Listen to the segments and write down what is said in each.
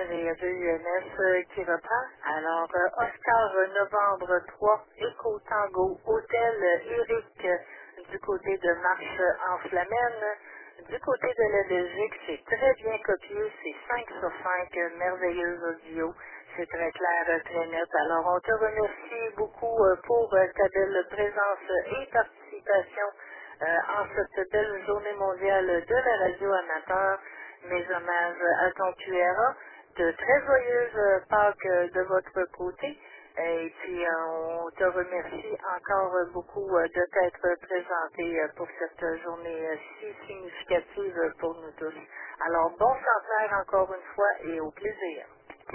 Radio UNS qui reprend. Alors, Oscar, novembre 3, Éco Tango, Hôtel Eric, du côté de Marche en Flamène. Du côté de la Belgique, c'est très bien copié, c'est 5 sur 5, merveilleux audio. C'est très clair, très net. Alors, on te remercie beaucoup pour ta belle présence et participation en cette belle journée mondiale de la radio amateur. Mes hommages à ton QRA. De très joyeuses Pâques de votre côté. Et puis, on te remercie encore beaucoup de t'être présenté pour cette journée si significative pour nous tous. Alors, bon centenaire encore une fois et au plaisir.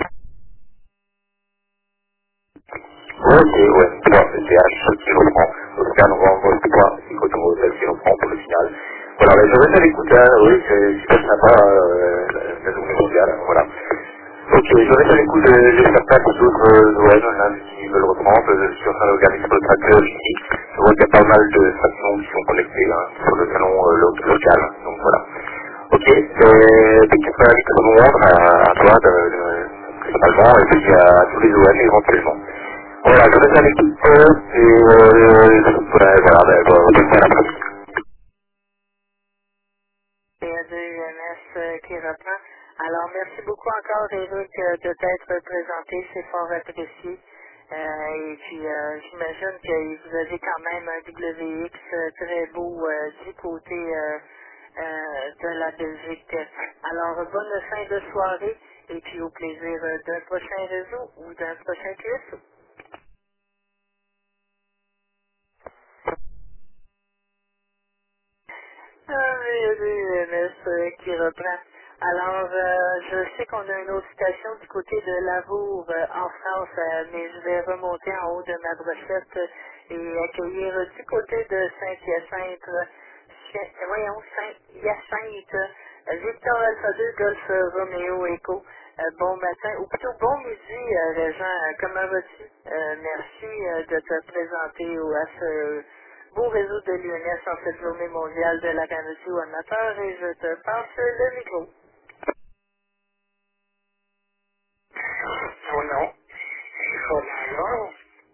Ok, ouais, 3 CTH qui reprend. Oscar novembre 3, Psychotomotel qui reprend pour le final. Voilà, mais je reste à l'écoute, hein, oui, c'est super sympa, la journée mondiale, voilà. Ok, je reste à l'écoute, j'espère pas que d'autres OM qui veulent reprendre, je suis en train de regarder sur le tracker ici. Je vois qu'il y a pas mal de stations qui sont connectées hein, sur le salon local, donc voilà. Ok, donc tu peux inviter tout le monde à toi, principalement, et puis à tous les OM éventuellement. Voilà, je reste à l'équipe et voilà, bonne fin d'après-midi. PA2UMS qui reprend. Alors, merci beaucoup encore, Eric, de t'être présenté. C'est fort apprécié. Et puis, j'imagine que vous avez quand même un WX très beau du côté de la Belgique. Alors, bonne fin de soirée et puis au plaisir d'un prochain réseau ou d'un prochain QSO. VUMS qui reprend. Alors, je sais qu'on a une autre station du côté de Lavour en France, mais je vais remonter en haut de ma brochette et accueillir du côté de Saint-Hyacinthe, Saint-Hyacinthe, Victor Alpha 2, Golf Romeo Echo. Bon matin, ou plutôt bon midi, Régent. Comment vas-tu? Merci de te présenter à ce beau réseau de l'UNS en cette journée mondiale de la radio amateur et je te passe le micro. Mon nom, c'est Claude Langard,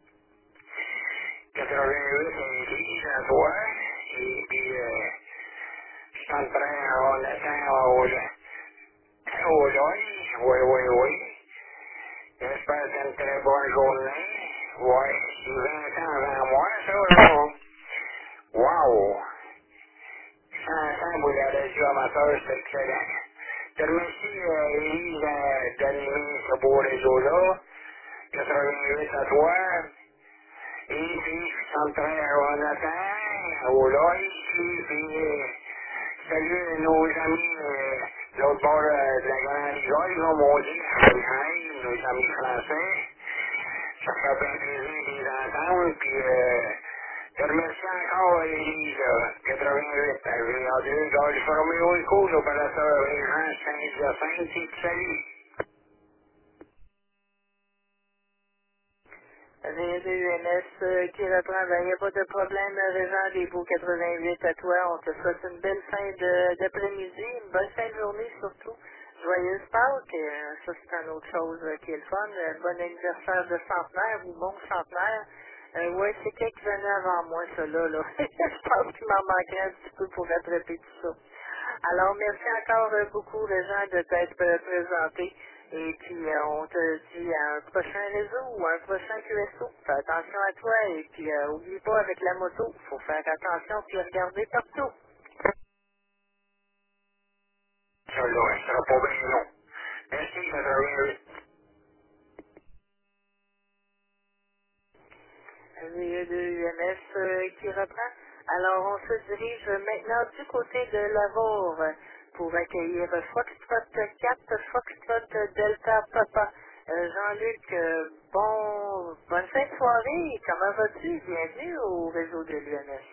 88 Église à Bois, et puis je suis en train, on attend au Loy, oui. J'espère que c'est une très bonne journée. Ouais, c'est 20 ans avant moi, ça, là. Wow! 100 ans pour la radio amateur, c'est excellent. Je remercie Élise d'animer ce beau réseau-là. 88 à toi. Et puis, je suis en train, on attend au Loy ici, puis salut nos amis de l'autre bord de la Grande Rigole, comme on dit, nos amis français. Ça fait bien plaisir de les entendre, puis je remercie encore Élise, 88, V2, Golf Romeo Echo, l'opérateur Régent Saint-Hyacinthe, et salut. VUMS qui reprend, il n'y a pas de problème, Régent des beaux 88 à toi. On te souhaite une belle fin d'après-midi, une bonne fin de journée surtout. Joyeuse Pâques, ça c'est une autre chose qui est le fun. Bon anniversaire de centenaire ou bon centenaire. Ouais, c'est quelques années avant moi, ça là. Je pense qu'il m'en manquerait un petit peu pour rattraper tout ça. Alors, merci encore beaucoup, Régent, de t'être présenté. Et puis, on te dit à un prochain réseau ou un prochain QSO. Fais attention à toi et puis, oublie pas avec la moto, faut faire attention puis regarder partout. Ça là, ça sera pas bien long. Merci, 88. VE2UMS qui reprend. Alors, on se dirige maintenant du côté de Lavour pour accueillir Foxtrot 4, Foxtrot Delta Papa. Jean-Luc, bonne fin de soirée. Comment vas-tu? Bienvenue au réseau de l'UNS.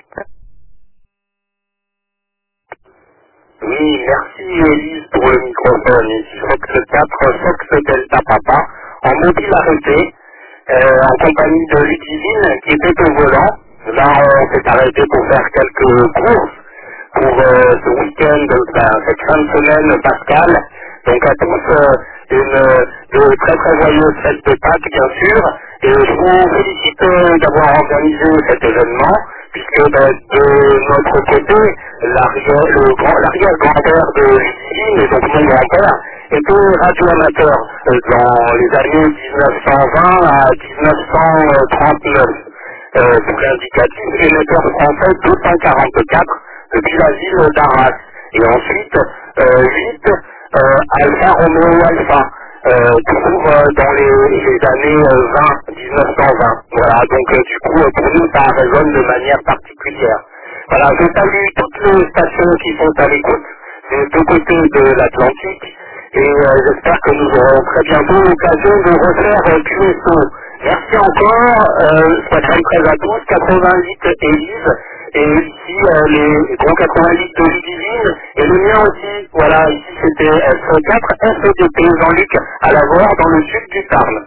Oui, merci Élise pour le microphone. Ici Fox 4, Fox Delta Papa, en mobilarité, en compagnie de Ludivine qui était au volant. Là, on s'est arrêté pour faire quelques courses pour ce week-end, cette fin de semaine pascale. Donc à tous, de très très joyeuses fêtes de Pâques, bien sûr. Et je vous félicite d'avoir organisé cet événement, puisque de notre côté, l'arrière-grand-père de Ludivine, et donc mon grand-père, était radioamateur dans les années 1920 à 1939. Pour l'indicatif, émetteur français 244 depuis la ville d'Arras. Et ensuite, 8 Alpha Romeo Alpha, toujours dans les années 1920. Voilà, donc du coup, pour nous, ça résonne de manière particulière. Voilà, je salue toutes les stations qui sont à l'écoute des deux côtés de l'Atlantique. Et j'espère que nous aurons très bientôt l'occasion de refaire QSO. Merci encore, soyez très à tous, 88 Élise, et ici les gros 88 de Ludivine, et le mien aussi, voilà, ici c'était F4, FEDP, Jean-Luc, à Lavore, dans le sud du Tarn.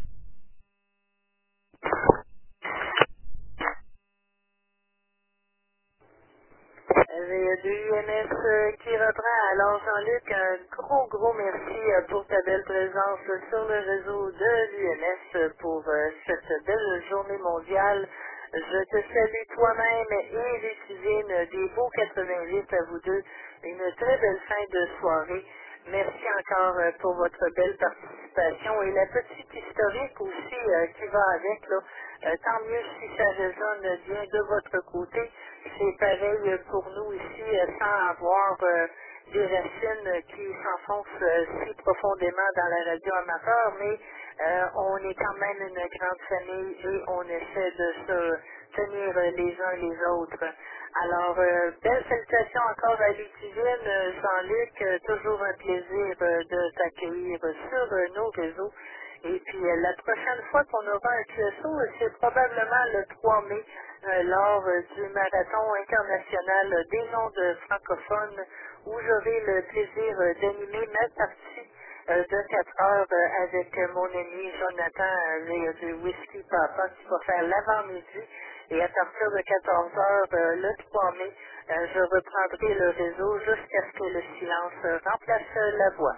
De UMS qui reprend. Alors Jean-Luc, un gros merci pour ta belle présence sur le réseau de l'UMS pour cette belle journée mondiale. Je te salue toi-même et Lucivine, des beaux 88 à vous deux. Une très belle fin de soirée. Merci encore pour votre belle participation et la petite historique aussi qui va avec. Là. Tant mieux si ça résonne bien de votre côté. C'est pareil pour nous ici, sans avoir des racines qui s'enfoncent si profondément dans la radio amateur, mais on est quand même une grande famille et on essaie de se tenir les uns les autres. Alors, belle salutation encore à Ludivine, Jean-Luc, toujours un plaisir de t'accueillir sur nos réseaux. Et puis, la prochaine fois qu'on aura un QSO, c'est probablement le 3 mai, lors du marathon international des ondes francophones, où j'aurai le plaisir d'animer ma partie de 4 heures avec mon ami Jonathan du Whisky Papa qui va faire l'avant-midi. Et à partir de 14 heures, le 3 mai, je reprendrai le réseau jusqu'à ce que le silence remplace la voix.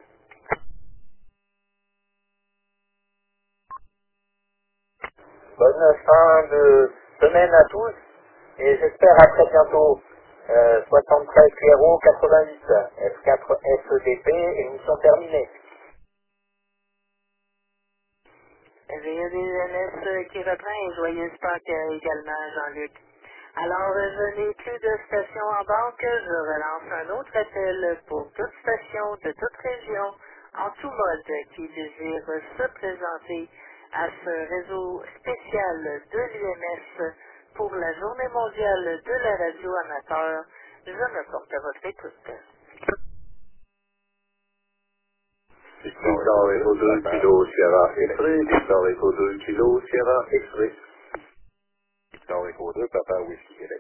Bonne fin de semaine à tous et j'espère à très bientôt. 73 Clairo 88 F4 FEDP, émission terminée. VEDNS qui reprend et joyeuse Pâques également, Jean-Luc. Alors, je n'ai plus de station en banque. Je relance un autre appel pour toute station de toute région, en tout mode, qui désire se présenter à ce réseau spécial de l'UMS pour la Journée mondiale de la radio amateur. Je me porte à votre écoute. Victor Echo 2 Kilo Sierra X-Ray, Victor Echo 2 Kilo Sierra X-Ray. Victor Echo 2 Papa Whisky Québec.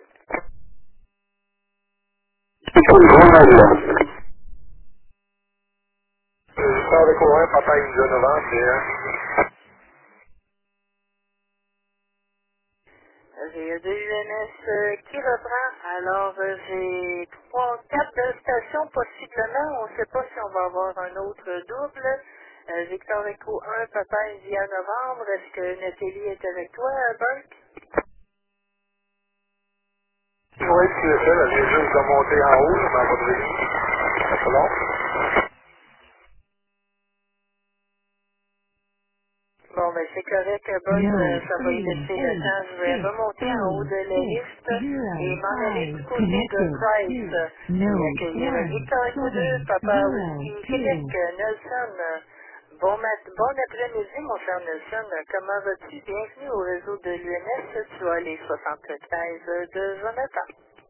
Victor Echo 1 Papa India Novembre, c'est J'ai de UMS qui reprend. Alors, j'ai 4 stations possiblement. On ne sait pas si on va avoir un autre double. Victor Echo 1, Papa India Novembre. Est-ce que Nathalie est avec toi, Burke? Oui, c'est ça, elle vient juste de monter en haut, dans votre régie. C'est bon? Bon, ben c'est correct, Burke. Ça va y laisser le temps. Je vais remonter en haut de la liste et m'en aller du côté de Price et accueillir Victor Echo 2, Papa Whisky Québec, Nelson. Bon après-midi, mon cher Nelson. Comment vas-tu? Bienvenue au réseau de l'UMS. Tu as les 73 de Jonathan.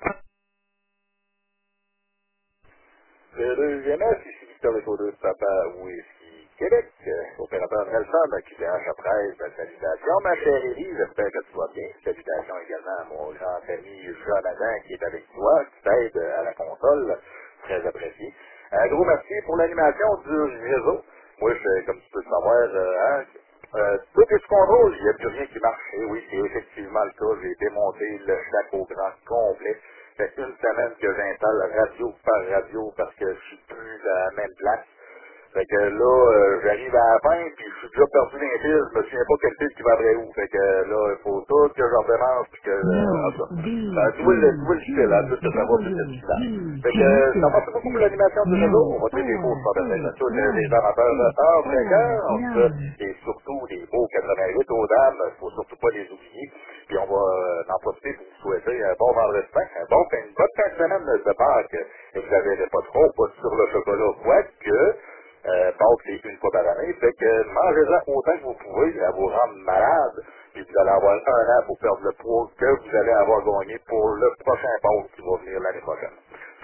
Le deuxième F, ici Victor Echo 2 Papa Whisky Québec, opérateur Nelson, qui vient à 13, salutations. Ma chère Élie, j'espère que tu vas bien. Salutations également à mon grand ami Jonathan qui est avec toi, qui t'aide à la console. Très apprécié. Un gros merci pour l'animation du réseau. Moi, comme tu peux le savoir, tout est sous contrôle, il n'y a plus rien qui marche. Et oui, c'est effectivement le cas. J'ai démonté le chac au grand complet. Ça fait une semaine que j'installe radio par radio parce que je suis plus à la même place. Fait que là, j'arrive à la fin, puis je suis déjà perdu dans les fils, je me souviens pas quel fil qui va après où. Fait que là, il faut tout que j'en recommence, puis que... en tout cas, tu vois le style, hein, tout ça va plus difficile. Fait que ça marche beaucoup pour l'animation du réseau. On va dire des beaux sports de nature, les amateurs de sport fréquents, et surtout les beaux 88 aux dames, il faut surtout pas les oublier. Puis on va en profiter pour vous souhaiter un bon vendredi saint, une bonne fin de semaine de Pâques. Et vous n'avez pas trop, pas sur le chocolat, quoique... Pâques, c'est une fois par année, fait que mangez-en autant que vous pouvez à vous rendre malade, puis vous allez avoir un an pour perdre le poids que vous allez avoir gagné pour le prochain Pâques qui va venir l'année prochaine.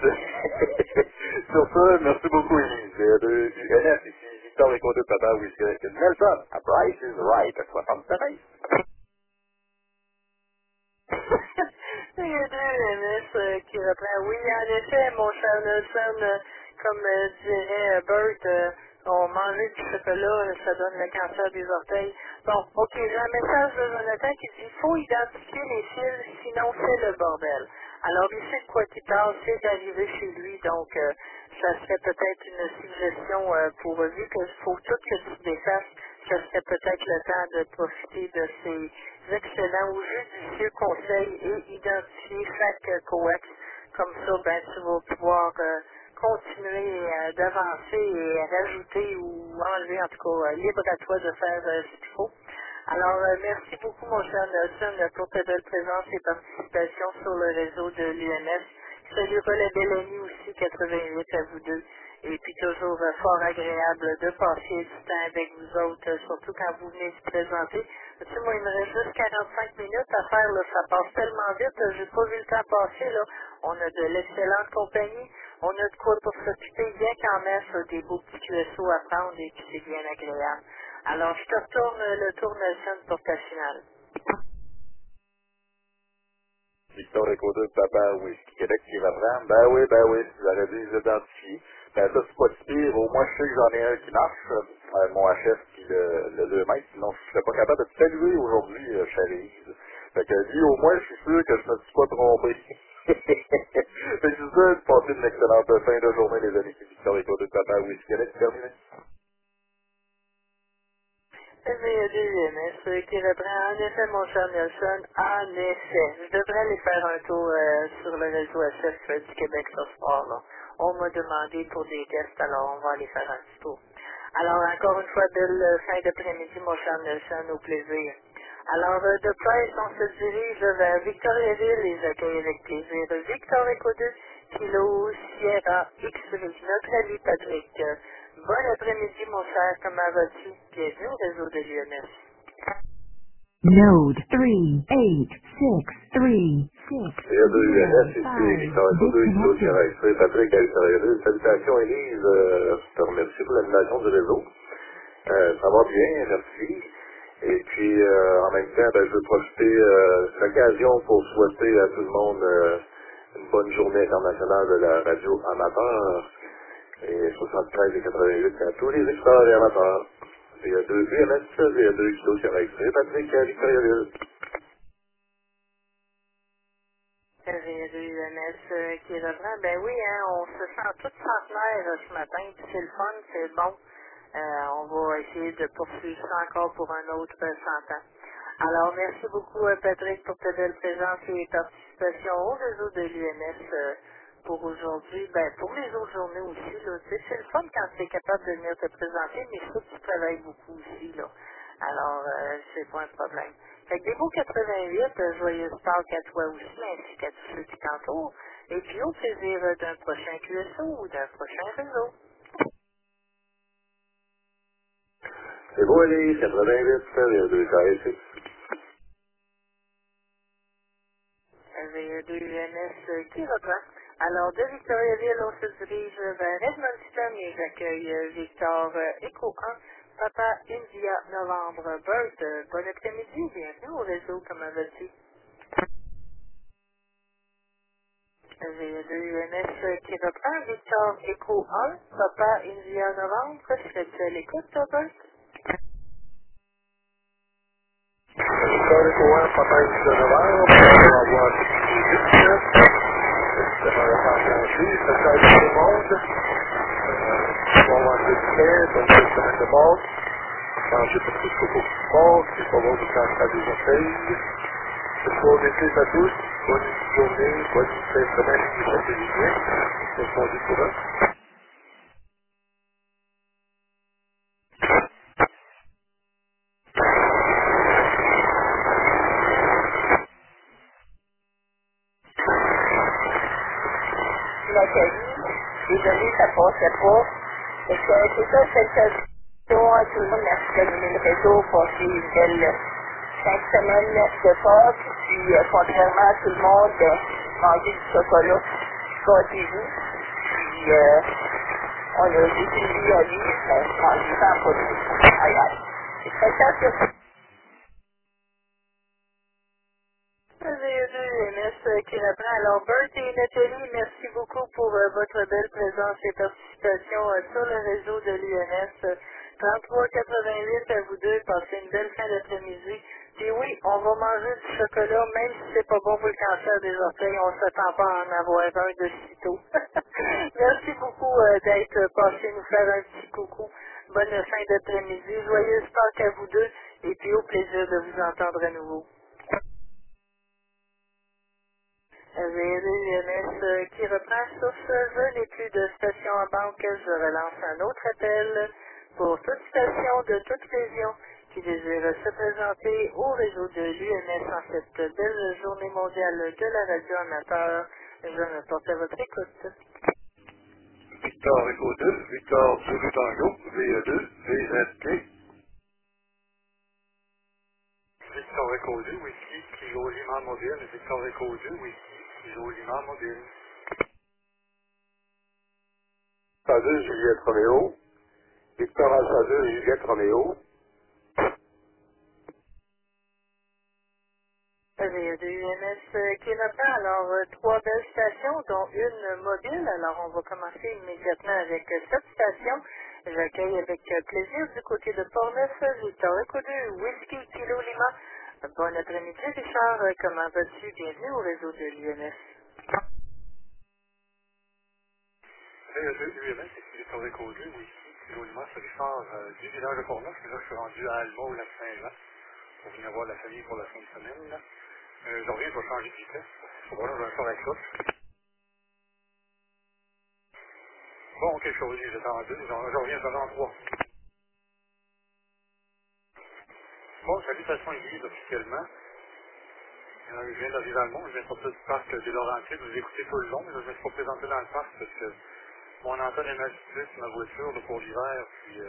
Sur ça, merci beaucoup, Élise. Du NS, ici, Victor Écoute de Papa Whisky avec Nelson, A Price is Right, à 73. Il y a deux MS qui reprend. Oui, en effet, mon cher Nelson, comme dirait Bert, on mangeait du chocolat, ça donne le cancer des orteils. Bon, ok, j'ai un message de Jonathan qui dit faut identifier les fils, sinon c'est le bordel. Alors, il sait de quoi il parle, c'est d'arriver chez lui, donc ça serait peut-être une suggestion pour lui, qu'il faut tout que tu défasses, ça serait peut-être le temps de profiter de ces excellents ou judicieux conseils et identifier chaque coax. Comme ça, ben, tu vas pouvoir continuer d'avancer et rajouter ou enlever, en tout cas, libre à toi de faire ce qu'il faut. Alors, merci beaucoup, mon cher Nelson, pour ta belle présence et participation sur le réseau de l'UMS. Saluera la belle amie aussi, 88 à vous deux. Et puis toujours fort agréable de passer du temps avec vous autres, surtout quand vous venez se présenter. Tu sais, moi, il me reste juste 45 minutes à faire, là, ça passe tellement vite, j'ai pas vu le temps passer, là. On a de l'excellente compagnie, on a de quoi pour s'occuper bien qu'en masse, des beaux petits QSO à prendre et puis c'est bien agréable. Alors, je te retourne le tour Nelson pour ta finale. Victor Écoute de Papa Whisky Québec qui va prendre. Ben oui, vous aurez dû les identifier. Ben ça, c'est pas si pire. Au moins, je sais que j'en ai un qui marche. Mon HF qui le 2 mètres. Sinon, je serais pas capable de te saluer aujourd'hui, chère Élise. Fait que lui, au moins, je suis sûr que je ne me suis pas trompé. Fait que je suis sûr de passer une excellente fin de journée, les amis. Victor Écoute de Papa Whisky Québec, terminé. VE2MS qui reprend en effet mon cher Nelson, en effet. Je devrais aller faire un tour sur le réseau SF du Québec ce soir. Là. On m'a demandé pour des tests, alors on va aller faire un petit tour. Alors encore une fois, belle fin d'après-midi, mon cher Nelson, au plaisir. Alors de presse, on se dirige vers Victoriaville, les accueille avec plaisir. Victor Echo 2, Kilo Sierra X-Ray, notre ami Patrick. Bon après-midi, mon cher, comment vas-tu? Bienvenue au réseau de l'UMS. Node 386336. RDUNS, ici, Victor Echo 2, Kilo Sierra X-Ray, Patrick, salutations, Élise, je te remercie pour l'animation du réseau. Ça va bien, merci. Et puis, en même temps, ben, je veux profiter de l'occasion pour souhaiter à tout le monde une bonne journée internationale de la radio amateur. Et 73 et 88 à tous les experts et amateurs. VA2 UMS, VA2 Kilo Sierra X-Ray, Patrick, Victoriaville. VE2MS qui reprend. Ben oui, hein, on se sent tout centenaire ce matin, puis c'est le fun, c'est bon. On va essayer de poursuivre ça encore pour un autre 100 ans. Alors, merci beaucoup Patrick pour ta belle présence et participation au réseau de l'UMS pour aujourd'hui. Ben, pour les autres journées aussi, là. Tu sais, c'est le fun quand tu es capable de venir te présenter, mais il faut que tu travailles beaucoup aussi, là. Alors, c'est pas un problème. Fait que des beaux 88, joyeuse Pâques à toi aussi, ainsi qu'à tous ceux qui t'entourent. Et puis au plaisir d'un prochain QSO ou d'un prochain réseau. C'est beau, Élise, 88, VA2 KS6. VE2MS qui reprend. Alors, de Victoriaville, on se dirige vers Edmundston et j'accueille Victor Echo 1, Papa India Novembre Bert. Bon après-midi, bienvenue au réseau, comment vas-tu? VE2MS qui reprend, Victor Echo 1, Papa India Novembre, serais-tu à l'écoute, Bert? Victor Echo 1, Papa India Novembre, on va avoir c'est pas la fin de la vie, ça sert à tout le monde. on va manger du pain, bonne semaine de Pâques. Manger pour tout ce coco qui se passe, puis pas voir du cancer des orteils. Ce soir, d'été à tous. Bonne journée, bonne fin de semaine, du 7 juillet. On se dit courant. Nathalie, désolée, ça passait pas. Et que c'est ça, cette session, tout le monde merci d'animer le réseau, passer une belle 5 semaines de Pâques, puis contrairement à tout le monde, manger du chocolat, gâtez-vous. Puis on a des suivis à lire, mangez ça en produit. Aïe aïe. C'est très ça. VE2MS qui reprend. Alors, Bert et Nathalie, merci beaucoup pour votre belle présence et participation sur le réseau de l'UNS. 3388 à vous deux. Passez une belle fin d'après-midi. Puis oui, on va manger du chocolat, même si c'est pas bon pour le cancer des orteils. On ne s'attend pas à en avoir un de sitôt. Merci beaucoup d'être passé nous faire un petit coucou. Bonne fin d'après-midi. Joyeuse Pâques à vous deux. Et puis au plaisir de vous entendre à nouveau. VRUMS qui reprend sur ce, je n'ai plus de station en banque, je relance un autre appel pour toute station de toute région qui désire se présenter au réseau de l'UMS en cette belle journée mondiale de la radio amateur. Je me porte à votre écoute. Victor Echo 2, Victor Zulu Tango, VE2, VZT. Victor Echo 2, Whisky, Kilo Lima Mobile, Victor Echo 2, Whisky, Kilo Lima Mobile. Alpha 2, Juliette Roméo, Victor Alpha 2, Juliette Roméo. VE2UMS qui reprend alors trois belles stations, dont une mobile. Alors on va commencer immédiatement avec cette station. J'accueille avec plaisir du côté de Port-Neuf, Victor Echo 2, Whisky Kilo Lima. Bon après-midi Richard, comment vas-tu? Bienvenue au réseau de l'UMS. UMS, c'est Victor Echo 2, Whisky, Kilo Lima, c'est Richard du village de Port-Neuf, mais là je suis rendu à Alma au Lac-Saint-Jean pour venir voir la famille pour la fin de semaine. Là. Je reviens, je vais changer de vitesse. Voilà, je vais faire la cloche. Bon, ok, je suis revenu, j'étais en 2, je reviens, j'en ai en 3. Bon, salutations Guide officiellement. Je viens d'arriver à Alma, je viens de sortir du parc des Laurentides, je vous ai écouté tout le long, mais je me suis pas présenté dans le parc parce que mon antenne est mal située sur ma voiture là, pour l'hiver,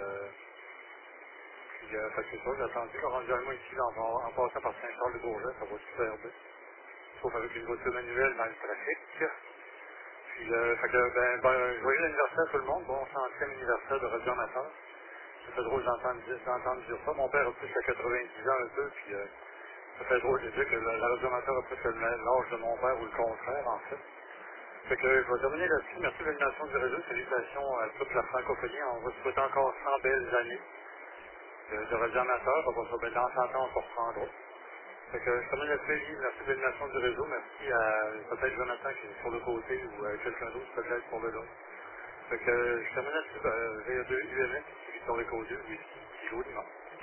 fait que c'est ça, j'ai attendu, je suis rendu à Alma ici, là, en passant par Saint-Charles-de-Bourget, ça va super bien. Sauf avec une voiture manuelle dans le trafic. Puis, fait que, joyeux anniversaire à tout le monde, bon 100e anniversaire de Radio Amateur. Ça fait drôle d'entendre dire ça. Mon père a plus que 90 ans un peu, puis ça fait drôle de dire que la Radio Amateur a plus que l'âge de mon père ou le contraire, en fait. Fait que je vais terminer là-dessus. Merci de l'animation du réseau. Salutations à toute la francophonie. On va se souhaiter encore 100 belles années de Radio Amateur. On va se mettre dans 100 ans, on se reprendra. Fait que je termine là-dessus. Merci de l'animation du réseau. Merci à peut-être Jonathan qui est sur le côté ou quelqu'un d'autre peut-être pour le long. Fait que je termine là-dessus. VE2 UMS, Victor Echo 2, Whisky, Kilo Lima.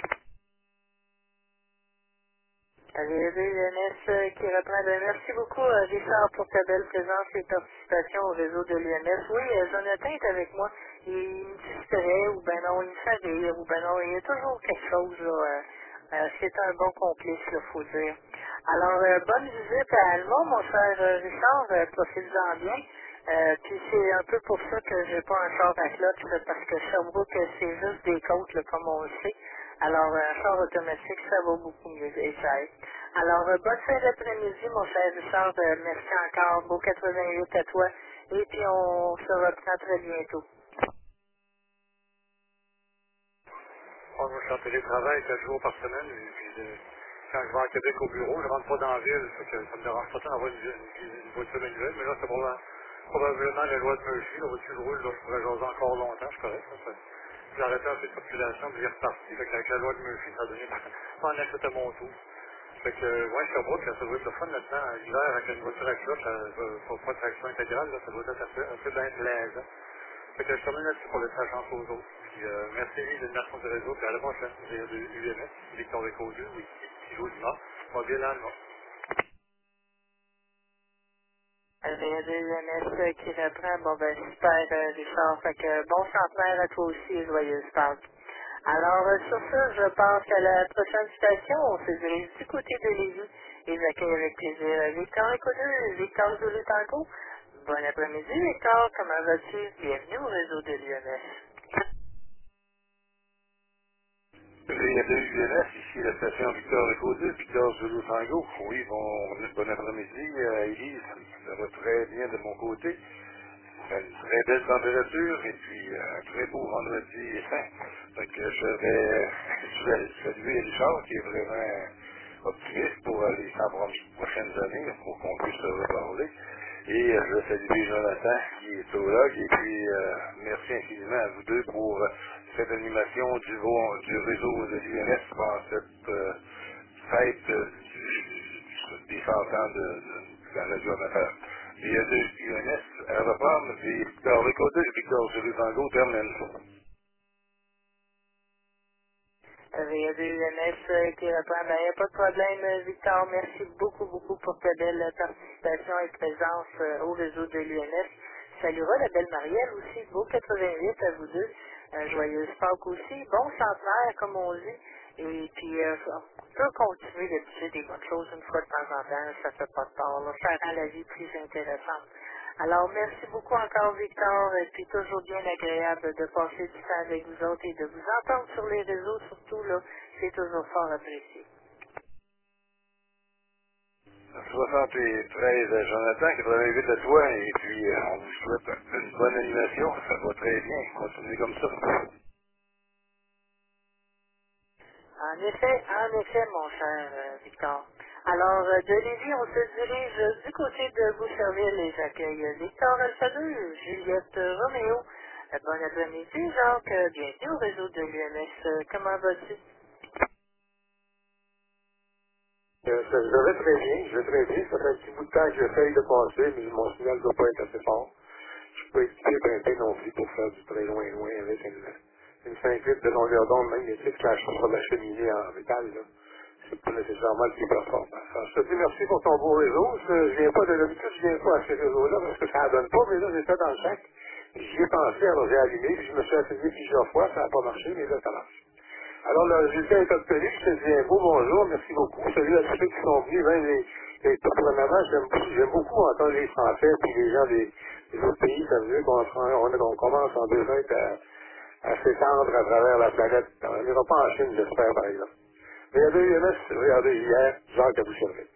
VE2UMS qui reprend. Merci beaucoup Richard pour ta belle présence et participation au réseau de l'UMS. Oui, Jonathan est avec moi. Il me distrait ou ben non, il me fait rire ou ben non, il y a toujours quelque chose là. C'est un bon complice, il faut dire. Alors, bonne visite à Alma, mon cher Richard, profite-en bien. Puis c'est un peu pour ça que j'ai pas un char à clutch, parce que Sherbrooke, c'est juste des côtes, là, comme on le sait. Alors, un char automatique, ça va beaucoup mieux, et cher. Alors, bonne fin d'après-midi, mon cher Richard. Merci encore. Beau 88 à toi. Et puis, on se reprend très bientôt. Moi, je suis en télétravail 4 jours par semaine. Et puis, quand je vais à Québec au bureau, je rentre pas dans la ville. Fait que ça me dérange pas tant d'avoir une voiture manuelle. Mais là, c'est probablement la loi de Murphy. Là, voiture roule, là, je pourrais jaser encore longtemps, je suis correct. J'ai arrêté un peu de circulation, puis j'ai reparti. Fait qu'avec la loi de Murphy, ça a donné en effet à mon tour. Fait que, ouais, Sherbrooke, ça doit être le fun maintenant. L'hiver, avec une voiture à cloche, pas de traction intégrale, là, ça doit être un peu bien plaisant. Fait que je termine là-dessus pour laisser la chance aux autres. Puis, merci de l'animation du réseau, puis à la prochaine. J'ai de UMS, Victor Décodeux, oui, qui joue dimanche. Mobile allemand. Rien de UMS qui reprend. Bon, ben, super, Richard. Fait que bon centenaire à toi aussi et joyeuse Pâques. Alors, sur ça, je passe à la prochaine station. On se dirige du côté de Lévis et j'accueille avec plaisir Victor Écodeux, Victor Zulu Tango. Bon après-midi, Victor. Comment vas-tu? Bienvenue au réseau de l'UMS. VD UNS, ici la station Victor Écodeux, Victor Zulu Tango. Oui, bon après-midi, Élise, ça va très bien de mon côté. Une très belle température et puis un très beau vendredi saint. Donc je vais saluer Richard qui est vraiment optimiste pour les 100 prochaines années pour qu'on puisse se reparler. Et je vais saluer Jonathan qui est au log et puis merci infiniment à vous deux pour cette animation du réseau de l'UNS pendant cette fête des 100 ans de la radio amateur. Il y a deux UNS à reprendre, puis Victor Récodé et Victor Zulu Tango terminent. VD UMS qui reprend. Ben, il n'y a pas de problème, Victor. Merci beaucoup, beaucoup pour ta belle participation et présence au réseau de l'UMS. Saluera la belle Marielle aussi. Beau 88 à vous deux. Joyeuse Pâques aussi. Bon centenaire, comme on dit. Et puis, on peut continuer de dire des bonnes choses une fois de temps en temps. Ça fait pas de tort. Là. Ça rend la vie plus intéressante. Alors, merci beaucoup encore, Victor, et puis toujours bien agréable de passer du temps avec vous autres et de vous entendre sur les réseaux, surtout, là, c'est toujours fort apprécié. 73 à Jonathan, 88 à toi, et puis on vous souhaite une bonne animation, ça va très bien, continuez comme ça. En effet, mon cher Victor. Alors, de Lévis, on se dirige du côté de Boucherville et j'accueille Victor Alphadeux, Juliette Roméo. Bon après-midi, Jacques. Bienvenue au réseau de l'UMS. Comment vas-tu? Je vais très bien. Ça fait un petit bout de temps que j'essaye de passer, mais mon signal ne doit pas être assez fort. Je peux pas équiper Pimpin non plus pour faire du très loin avec une 5 litres de longueur d'onde magnétique là, sur la cheminée en métal. Là. C'est pas nécessairement le plus performant. Alors, je te dis merci pour ton beau réseau. Je viens pas de l'habitude, je viens pas à ces réseaux-là parce que ça ne donne pas, mais là, j'étais dans le sac. J'y ai pensé, alors j'ai allumé, puis je me suis essayé plusieurs fois, ça n'a pas marché, mais là, ça marche. Alors, le résultat est obtenu. Je te dis un beau bonjour. Merci beaucoup. Salut à tous ceux qui sont venus. Même tout premièrement, j'aime beaucoup entendre les Français puis les gens des autres pays. Ça veut dire qu'on commence en 2020 à s'étendre à travers la planète. On n'ira pas en Chine, j'espère, par exemple. Regardez UMS, regardez hier, Jacques Aboucherville.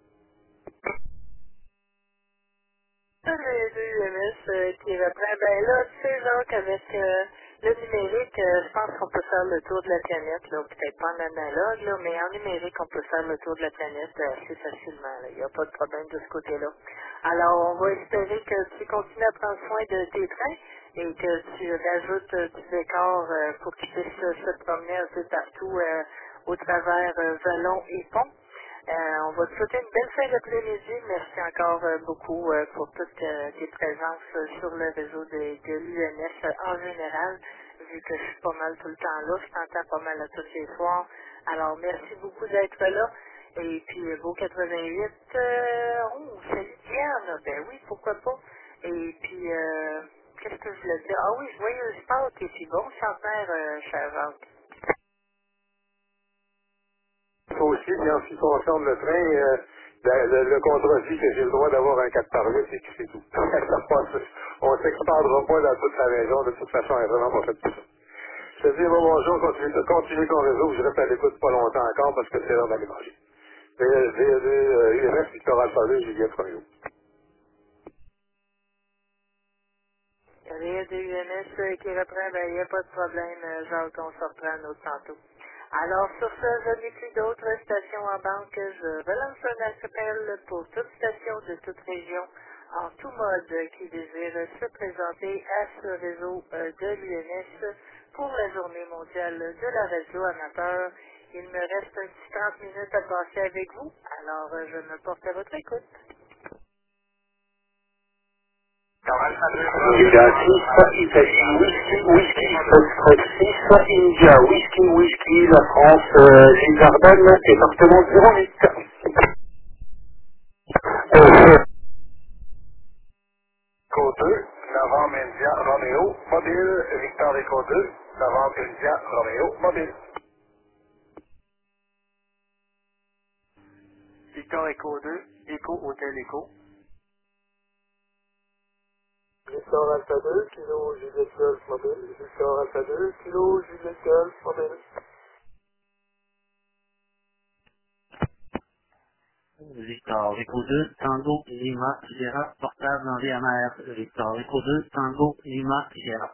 Le UMS qui reprend. Ben là, tu sais, Jacques, avec le numérique, je pense qu'on peut faire le tour de la planète, là, peut-être pas en analogue, là, mais en numérique, on peut faire le tour de la planète assez facilement. Là. Il n'y a pas de problème de ce côté-là. Alors, on va espérer que tu continues à prendre soin de tes trains et que tu rajoutes du décor pour qu'ils puissent se promener un peu partout au travers vallons et ponts. On va te souhaiter une belle fin d'après-midi. Merci encore beaucoup pour toutes tes présences sur le réseau de l'UNS en général, vu que je suis pas mal tout le temps là. Je t'entends pas mal à tous les soirs. Alors, merci beaucoup d'être là. Et puis, beau 88. Salut Diane. Ben oui, pourquoi pas. Et puis, qu'est-ce que je voulais dire? Ah oui, joyeuse Pâques et puis bon centenaire, cher Jacques. Toi aussi, bien, en ce qui concerne le train, le contrat dit que j'ai le droit d'avoir un 4 par 8 et que c'est tout. On ne s'expandra pas dans toute la région, de toute façon, elle est vraiment pas faite pour ça. Je te dis bonjour, continue ton réseau, je reste à l'écoute pas longtemps encore parce que c'est l'heure d'aller manger. UMS, Victor Alphadeux, Juliette Roméo. Rien de UMS qui reprend, ben il n'y a pas de problème, Jacques, on se reprend un autre tantôt. Alors, sur ce, je n'ai plus d'autres stations en banque. Je relance un appel pour toute station de toute région en tout mode qui désire se présenter à ce réseau de l'UNS pour la journée mondiale de la radio amateur. Il me reste un petit 30 minutes à passer avec vous, alors je me porte à votre écoute. Victor Alpha 2, India 6, Italie, whisky, Foxtrot 6, India, whisky, la France, les Ardennes, département 08. Echo 2, Novembre India Romeo, mobile, Victor Echo 2, Novembre India Romeo, mobile. Victor Echo 2, Echo Hôtel Echo. Victor Alpha 2, Kilo Juliette Golf mobile, Victor Alpha 2, Kilo Juliette Golf mobile. Victor Echo 2, Tango Lima Sierra, portable en VMR. Victor Echo 2, Tango Lima Sierra.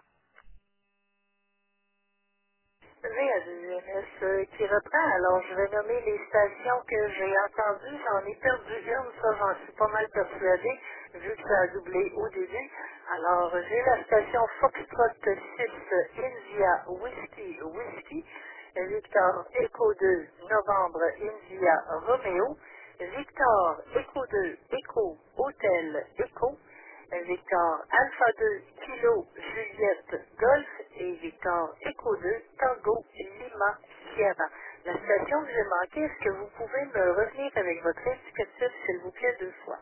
VADUNS qui reprend. Alors, je vais nommer les stations que j'ai entendues. J'en ai perdu une, ça, j'en suis pas mal persuadée, vu que ça a doublé au début. Alors, j'ai la station Foxtrot 6, India, Whisky, Victor Echo 2, Novembre, India, Romeo, Victor Echo 2, Echo, Hôtel, Echo, Victor Alpha 2, Kilo, Juliette, Golf et Victor Echo 2, Tango, Lima, Sierra. La station que j'ai manquée, est-ce que vous pouvez me revenir avec votre indicatif, s'il vous plaît, 2 fois?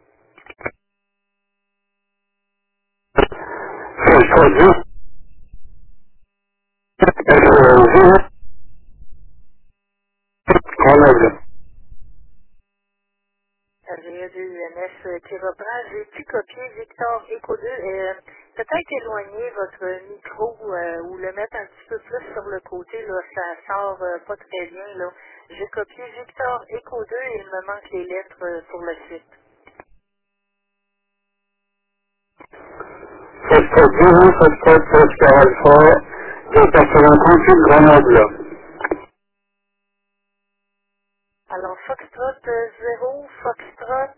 VA2UNS qui reprend. J'ai pu copier Victor Echo 2 et peut-être éloigner votre micro ou le mettre un petit peu plus sur le côté. Là, ça sort pas très bien. Là. J'ai copié Victor Echo 2 et il me manque les lettres pour la suite. Foxtrot Oscar Alpha, département 38, Grenoble. Alors, Foxtrot 0, Foxtrot.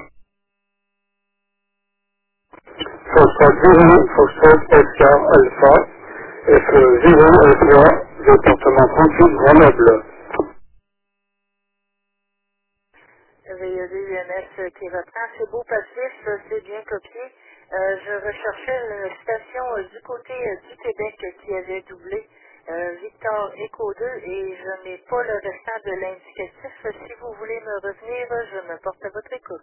Foxtrot 0, Foxtrot Oscar Alpha, F0, F3, département 38, Grenoble. VA2UNS qui reprend. C'est beau passif, c'est bien copié. Je recherchais une station du côté du Québec qui avait doublé Victor Echo 2 et je n'ai pas le restant de l'indicatif. Si vous voulez me revenir, je me porte à votre écoute.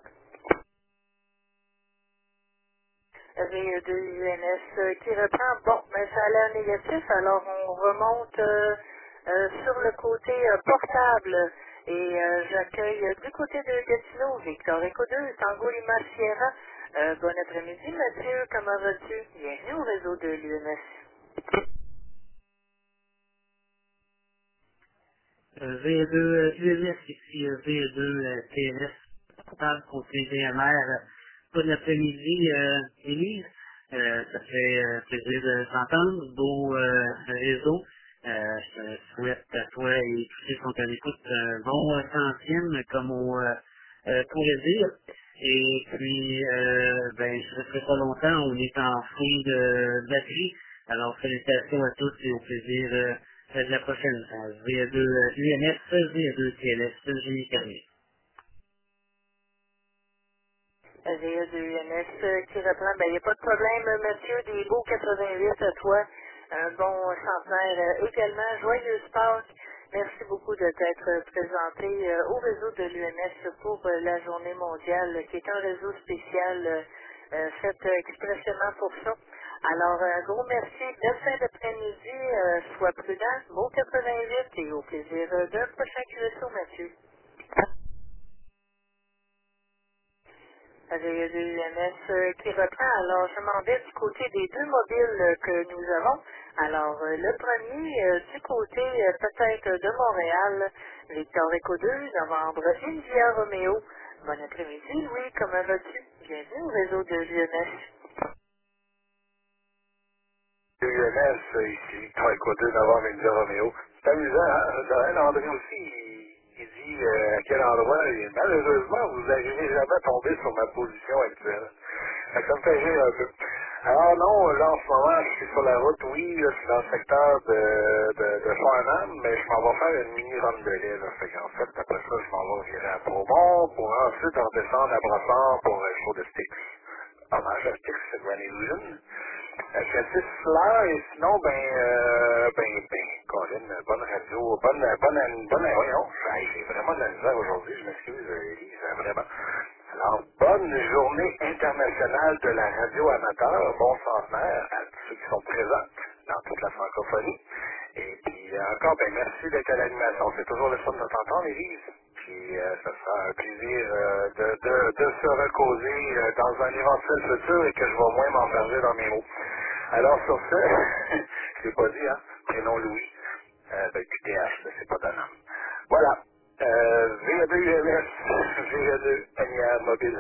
VA2UNS qui reprend. Bon, mais ça a l'air négatif, alors on remonte sur le côté portable et j'accueille du côté de Gatineau, Victor Echo 2, Tango Lima Sierra. Bon après-midi, Mathieu, comment vas-tu? Bienvenue au réseau de l'UNS. V2 UNS ici, V2 TNS, portable côté VMR. Bon après-midi, Élise. Ça fait plaisir de t'entendre. Beau réseau. Je te souhaite à toi et tous ceux qui sont à l'écoute un bon centième comme on pourrait dire. Et puis, ben, je ne resterai pas longtemps. On est en fin de batterie. Alors, félicitations à tous et au plaisir de la prochaine. V2 UNS, V2 TLS, j'ai terminé. VA2UNS qui reprend. Ben, il n'y a pas de problème, Mathieu. Des beaux 88 à toi. Un bon centenaire également. Joyeuse Pâques. Merci beaucoup de t'être présenté au réseau de l'UNS pour la journée mondiale, qui est un réseau spécial fait expressément pour ça. Alors, un gros merci. Belle fin d'après-midi. Sois prudent. Beau 88 et au plaisir d'un prochain QSO, Mathieu. VA2UNS qui reprend. Alors, je m'en vais du côté des deux mobiles que nous avons. Alors, le premier du côté peut-être de Montréal, Victor Echo 2, Novembre, India Romeo. Bon après-midi, Louis, comment vas-tu? Bienvenue au réseau de l'UNS. UNS, ici, Victor Echo 2, Novembre India Romeo. C'est amusant, hein? Joël André aussi, il dit à quel endroit, et malheureusement, vous n'arrivez jamais à tomber sur ma position actuelle. Ça me fait rire un peu. Alors non, là en ce moment, je suis sur la route, oui, là, je suis dans le secteur de Farnham, mais je m'en vais faire une mini randonnée, là. Fait qu'en fait, après ça, je m'en vais virer à Beaumont, pour ensuite redescendre à Brossard pour un show de Styx. hommage à Styx, Grand Illusion. Francis Fleur, et sinon, Colin, bonne radio, voyons, j'ai vraiment de la misère aujourd'hui, je m'excuse, Élise, vraiment. Alors, bonne journée internationale de la radio amateur, bon centenaire à tous ceux qui sont présents dans toute la francophonie. Et puis, encore, merci d'être à l'animation, c'est toujours le fun de t'entendre, Élise. Puis, ça sera un plaisir de se recauser dans un éventuel futur et que je vais moins m'embarger dans mes mots. Alors, sur ce, je l'ai pas dit, hein, prénom Louis, QTH, c'est pas donnant. Voilà, VA2 UMS, VA2 Ania Mobile.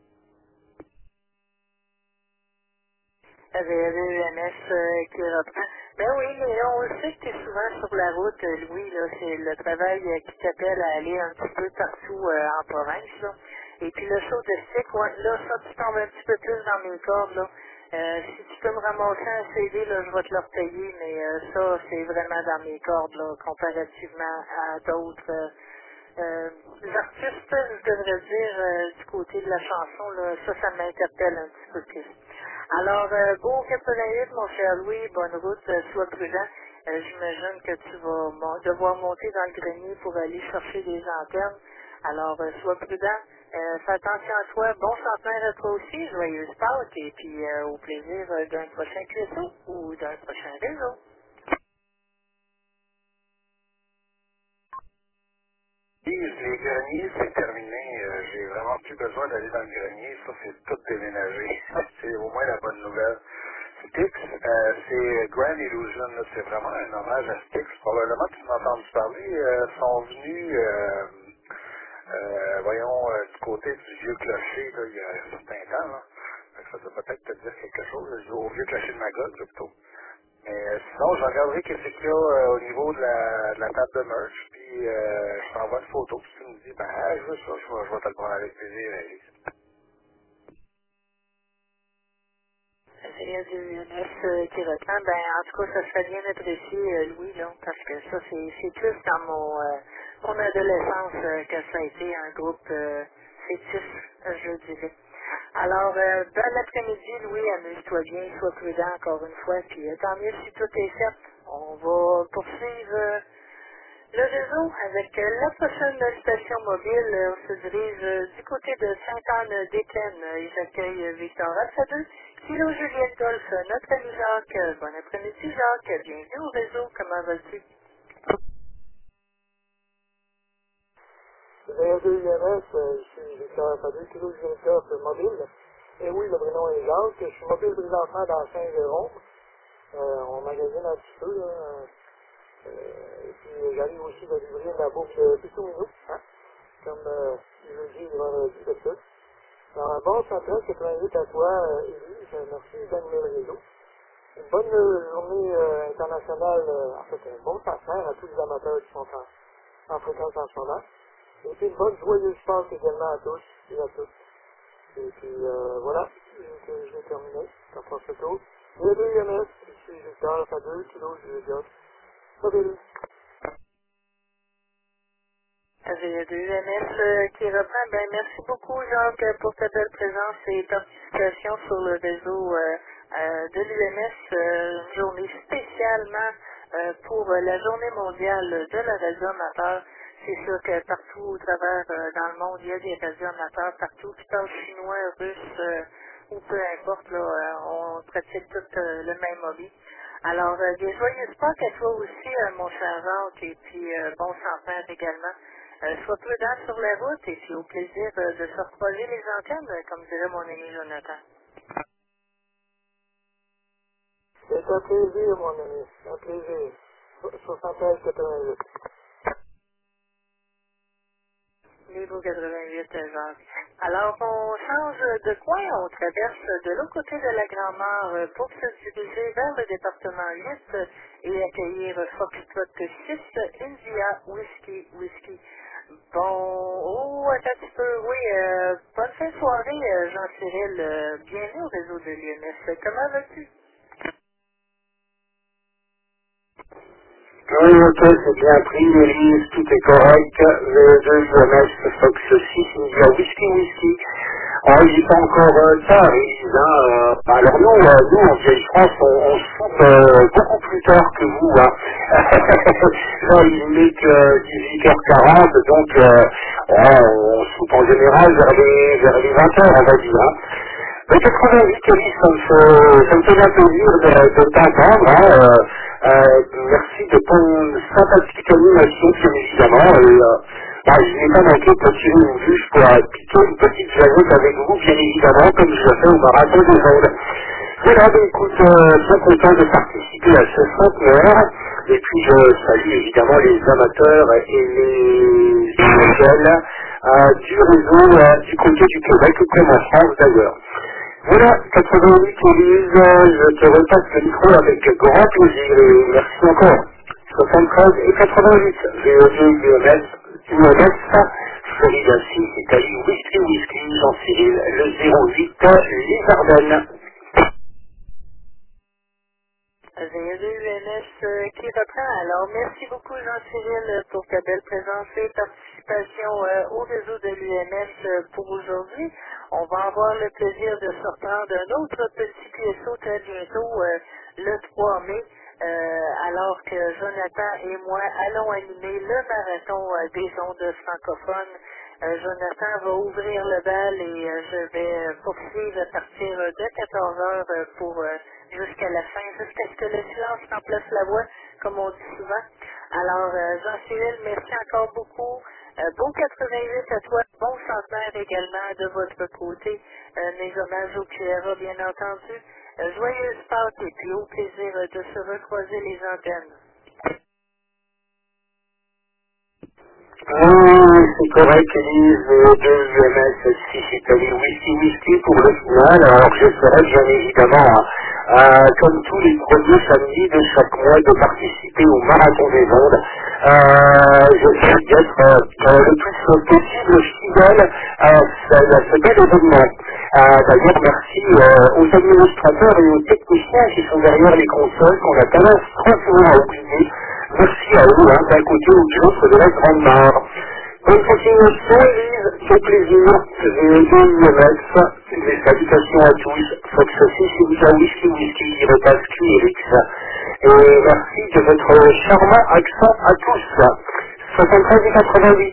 UMS qui reprend. Ben oui, mais on sait que tu es souvent sur la route, Louis, là, c'est le travail qui t'appelle à aller un petit peu partout en province, là. Et puis le show de stick, ouais, là, ça, tu tombes un petit peu plus dans mes cordes, là. Si tu peux me ramasser un CD, là, je vais te le repayer, mais ça, c'est vraiment dans mes cordes, là, comparativement à d'autres artistes, je devrais dire, du côté de la chanson, là, ça m'interpelle un petit peu plus. Alors, beau 88, mon cher Louis, bonne route, sois prudent. J'imagine que tu vas devoir monter dans le grenier pour aller chercher des antennes. Alors, sois prudent. Fais attention à toi. Bon centenaire à toi aussi. Joyeuse Pâques. Et puis, au plaisir d'un prochain réseau ou d'un prochain réseau. Les greniers, c'est terminé. J'ai vraiment plus besoin d'aller dans le grenier. Ça, c'est tout déménagé. C'est au moins la bonne nouvelle. Styx, c'est Grand Illusion. C'est vraiment un hommage à Styx. Probablement, tu m'as entendu parler. Sont venus, du côté du vieux clocher, là, il y a un certain temps. Là. Ça doit peut-être te dire quelque chose. Au vieux clocher de Magog, plutôt. Mais sinon, je regarderai qu'est-ce qu'il y a au niveau de la table de merch, puis je t'envoie une photo, puis tu me dis, je veux ça, je vais te le prendre avec plaisir, Alice. VA2 qui reprend, en tout cas, ça serait bien apprécié, Louis, là, parce que ça, c'est plus dans mon adolescence que ça a été un groupe fétiche, je dirais. Alors, bon après-midi, Louis, amuse-toi bien, sois prudent encore une fois, puis tant mieux si tout est fait. On va poursuivre le réseau avec la prochaine station mobile. On se dirige du côté de Sainte-Anne-des-Plaines. Ils accueillent Victor Alpha 2, Kilo Juliette Golf, notre ami Jacques. Bon après-midi, Jacques. Bienvenue au réseau. Comment vas-tu? VA2 je suis Victor Alpha 2, Kilo Juliette Golf mobile. Et oui, le prénom est Jacques. Je suis mobile présentement dans Saint-Jérôme. On magasine un petit peu, là. Et puis j'arrive aussi de livrer ma bouffe plutôt minou, hein, comme jeudi et vendredi, tout ça. Alors, un bon centenaire 88 à toi, Élise, merci d'animer le réseau. Une bonne journée internationale, en fait, un bon centenaire à tous les amateurs qui sont en fréquence en ce moment. Et puis une bonne joyeuse Pâques également à tous et à toutes. Et puis voilà, je vais terminer, ça passe le tour. VA2 UMS, ici Victor Alpha 2, Kilo Juliette. Mobile. VA2 UMS qui reprend. Merci beaucoup, Jacques, pour ta belle présence et participation sur le réseau de l'UMS. Une journée spécialement pour la journée mondiale de la radio amateur. C'est sûr que partout au travers dans le monde, il y a des radios amateurs partout qui parlent chinois, russe ou peu importe. Là, on pratique tout le même hobby. Alors, des joyeuses Pâques à toi aussi, mon cher Jacques, et puis bon centenaire également. Sois prudent sur la route et puis au plaisir de se recroiser les antennes, comme dirait mon ami Jonathan. C'est un plaisir, mon ami, un plaisir. 73-88. Niveau 88, Jacques. Alors, on change de coin, on traverse de l'autre côté de la Grand-Mare pour se diriger vers le département 8 et accueillir Foxtrot 6, India, Whisky. Bon, attends un petit peu, oui, bonne fin de soirée, Jean-Cyril, bienvenue au réseau de l'UMS. Comment vas-tu? Oui, ok, c'est bien pris, Élise, tout est correct. VA2 UMS, Fox 6, India, Whisky. Oh, il n'est pas encore tard, Élise. Alors nous, en Vieille France, on soupe beaucoup plus tard que vous. Hein. Là, il n'est que 18h40, donc on soupe en général vers les 20h, on va dire. Hein. Mais 88, Élise, ça me fait bien plaisir de t'entendre. Merci de ton sympathique animation, bien évidemment. Je n'ai pas manqué de tirer une juge pour piquer une petite jaillotte avec vous, bien évidemment, comme je l'ai fait au marathon des Andes. Voilà, écoute, bien content de participer à ce centenaire. Et puis je salue évidemment les amateurs et les émotionnels du réseau du côté du Québec, comme en France d'ailleurs. Voilà, 88 Élise, je te repasse le micro avec grand plaisir et merci encore. 73 et 88, VO2, UMS, Florida 6, Italie, Whisky, Jean-Cyril, le 08, les Ardennes. VO2 qui reprend. Alors, merci beaucoup Jean-Cyril pour ta belle présence et participation au réseau de l'UMS pour aujourd'hui. On va avoir le plaisir de se reprendre un autre petit PSO très bientôt, le 3 mai. Alors que Jonathan et moi allons animer le marathon des ondes francophones. Jonathan va ouvrir le bal et je vais poursuivre à partir de 14h pour jusqu'à la fin, jusqu'à ce que le silence remplace la voix, comme on dit souvent. Alors, Jean-Cyril, merci encore beaucoup. Bon 88 à toi, bon centenaire également de votre côté. Mes hommages au QRA, bien entendu. Joyeuse Pâques et puis au plaisir de se recroiser les antennes. Oui, c'est correct, Élise, de UMS 6 Italie, Whisky pour le final. Alors j'essaierai bien évidemment, comme tous les premiers samedis de chaque mois, de participer au Marathon des Ondes. J'essaie d'être le plus possible fidèle à ce bel événement. D'ailleurs, merci aux administrateurs et aux techniciens qui sont derrière les consoles qu'on a tendance trop souvent à oublier. Merci à eux, d'un côté ou de l'autre de la Grande Mare. Bonne continuation, Élise, fait plaisir. VO2 les salutations à tous. Fox 6 et Whisky qui repasse QRX. Et merci de votre charmant accent à tous. 73 et 88.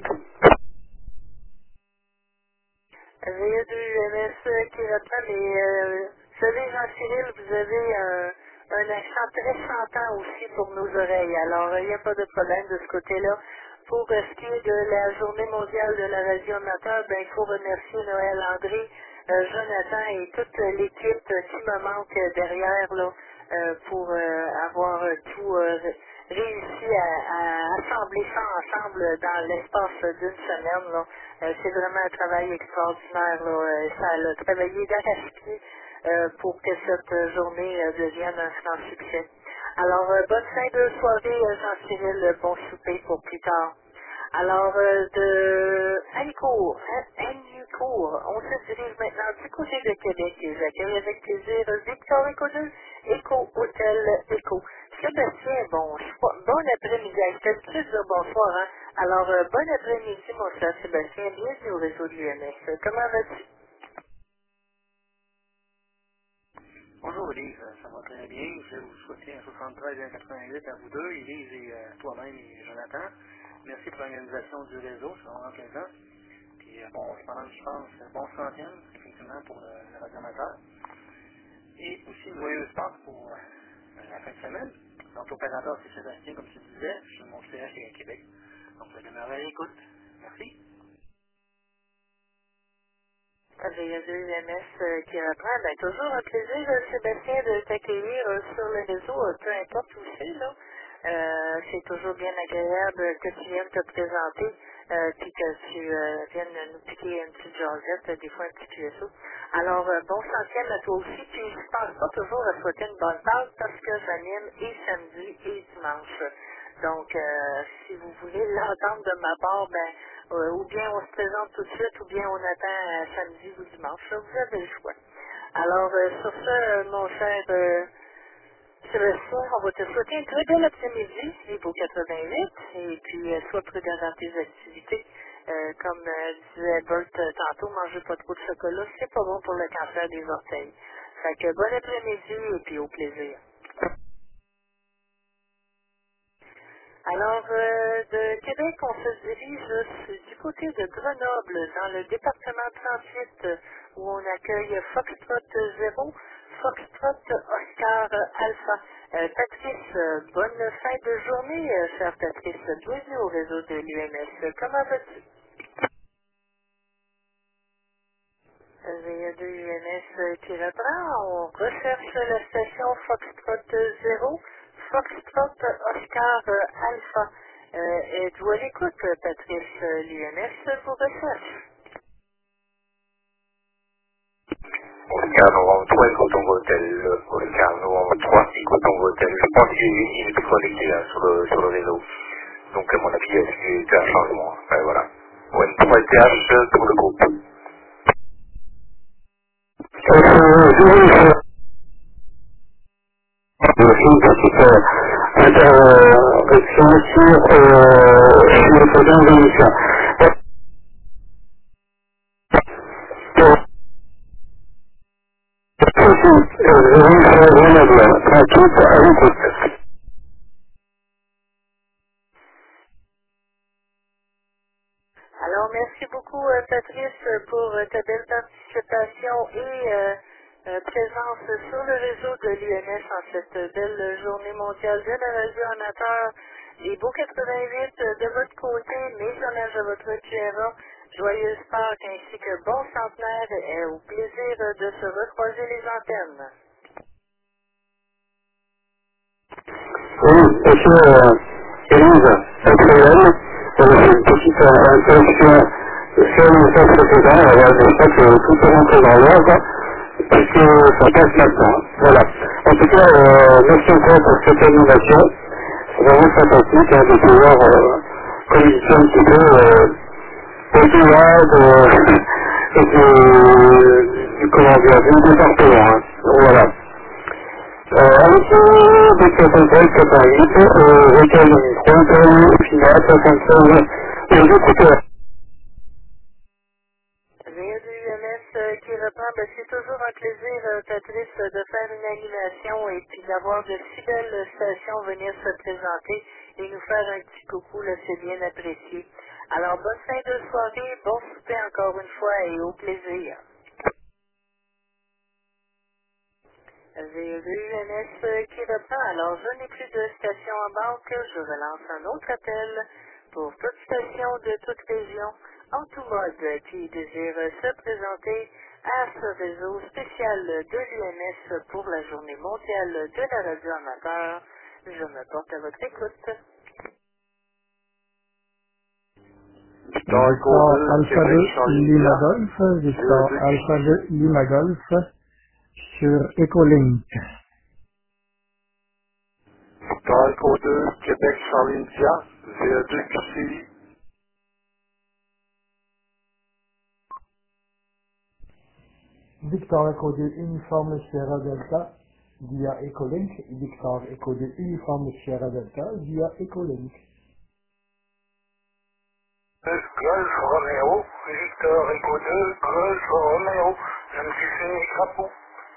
VO2 qui reprend, mais vous savez, Jean-Cyril, vous avez un accent très chantant aussi pour nos oreilles. Alors, il n'y a pas de problème de ce côté-là. Pour ce qui est de la journée mondiale de la radio amateur, ben, il faut remercier Noël André, Jonathan et toute l'équipe qui me manque derrière là, pour avoir tout réussi à assembler ça ensemble dans l'espace d'une semaine. Là. C'est vraiment un travail extraordinaire. Là. Ça a travaillé d'arrache-pied pour que cette journée devienne un franc succès. Alors, bonne fin de soirée, Jean-Cyril, bon souper pour plus tard. Alors, de Annicourt, on se dirige maintenant du côté de Québec et j'accueille avec plaisir Victor Eco 2, Eco Hôtel Eco. Sébastien, bon après-midi, je t'ai plus dire bonsoir, hein. Alors, bon après-midi, mon cher Sébastien, bienvenue au réseau de l'UMS. Comment vas-tu? Bonjour Élise, ça va très bien. Je vais vous souhaiter un 73 et un 88 à vous deux, Élise et toi-même et Jonathan. Merci pour l'organisation du réseau, c'est vraiment plaisant. Puis bon, je pense, bon centième, effectivement, pour le radioamateur. Et aussi une joyeuse Pâques pour la fin de semaine. Donc l'opérateur c'est Sébastien, comme tu disais, je suis mon CH et à Québec. Donc je demeure à l'écoute. Merci. VO2 qui reprend. Ben, toujours un plaisir, Sébastien, de t'accueillir sur le réseau, peu importe où c'est, là. C'est toujours bien agréable que tu viennes te présenter, puis que tu viennes nous piquer une petite jasette, des fois un petit QSO. Alors, bon centième à toi aussi, puis je pense pas toujours à souhaiter une bonne Pâques parce que j'anime et samedi et dimanche. Donc, si vous voulez l'entendre de ma part, ben, ou bien on se présente tout de suite, ou bien on attend samedi ou dimanche. Là, vous avez le choix. Alors, sur ce, mon cher Sébastien, on va te souhaiter un très bel après-midi, et pour 88, et puis sois prudent dans tes activités. Comme disait Bert tantôt, mangez pas trop de chocolat, c'est pas bon pour le cancer des orteils. Fait que bon après-midi et puis au plaisir. Alors, de Québec, on se dirige du côté de Grenoble, dans le département 38, où on accueille Foxtrot 0, Foxtrot Oscar Alpha. Patrice, bonne fin de journée, chère Patrice. Bienvenue au réseau de l'UMS. Comment vas-tu? VA2 UMS qui reprend. On recherche la station Foxtrot 0, Foxtrot Oscar Alpha. Êtes-vous à l'écoute, Patrice? L'UMS vous recherche. Oscar Novembre 3, Coton Hotel. Oscar Novembre 3, Coton Hotel. Je pense qu'il est connecté là, sur le réseau. Donc, à mon avis, c'est un changement. Ben, voilà. ON3TH pour le groupe. Intervention sur le programme d'émission. Alors, merci beaucoup, Patrice, pour ta belle participation et présence sur le réseau de l'UMS en cette belle journée mondiale de la radio amateur. Les beaux 88 de votre côté, mes hommages à votre QRA, joyeuse Pâques ainsi que bon centenaire et au plaisir de se recroiser les antennes. Oui, monsieur Élise, actuellement, une petite interruption sur le message précédent, je crois que tout est rentré dans l'ordre, parce que ça passe maintenant. Voilà. En tout cas, merci encore pour cette animation. C'est vraiment sympathique de pouvoir communiquer un petit peu au-delà comment dire, du département. Voilà. Avec le contrôle 88, recueil de micro, final 76, et écouteurs. VA2UMS qui reprend, c'est toujours un plaisir, Patrice, de faire une animation et puis d'avoir de si belles stations venir se présenter et nous faire un petit coucou, là, c'est bien apprécié. Alors, bonne fin de soirée, bon souper encore une fois et au plaisir. VA2UMS qui reprend. Alors, je n'ai plus de station en banque. Je relance un autre appel pour toute station de toute région en tout mode qui désire se présenter à ce réseau spécial de l'UMS pour la journée mondiale de la radio amateur. Je me porte à votre écoute. Victor Alpha 2 Lima Golf, Victor Alpha 2 Lima Golf sur Ecolink. Victor Echo 2 Québec Charlie India, VA2 QCI. Victor Echo 2 Uniforme Sierra Delta via Ecolink, Victor Echo 2 Uniforme Sierra Delta via Ecolink. Golf Romeo, Victor Echo 2, Golf Romeo, je me suis fait crapaud.